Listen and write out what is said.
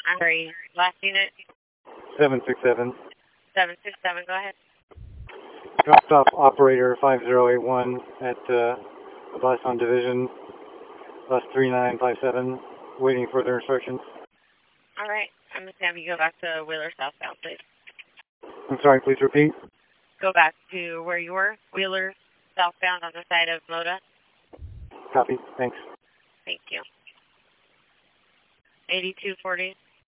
I'm sorry, last unit? 767. 767, go ahead. Dropped off operator 5081 at a bus on division, bus 3957, waiting further instructions. All right, I'm going to have you go back to Wheeler southbound, please. I'm sorry, please repeat. Go back to where you were, Wheeler southbound on the side of Moda. Copy, thanks. Thank you. 8240.